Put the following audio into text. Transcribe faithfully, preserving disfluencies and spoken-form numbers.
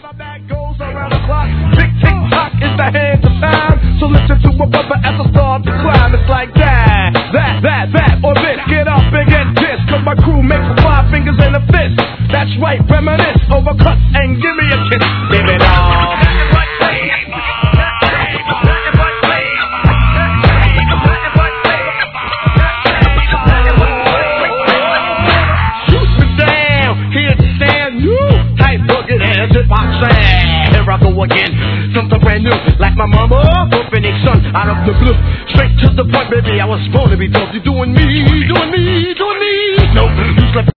how that goes around the clock. Tick, tick, tock is the hands of time. So listen to a brother as I start to climb. It's like that, that, that, that, or this. Get up and get this, cause my crew makes five fingers and a fist. That's right, reminisce over cuts and give me a kiss. Give it all. Here I go again, something brand new, like my mama, opening sun out of the blue. Straight to the point, baby, I was born to be dope. You doing me, doing me, doing me. Nope, you slept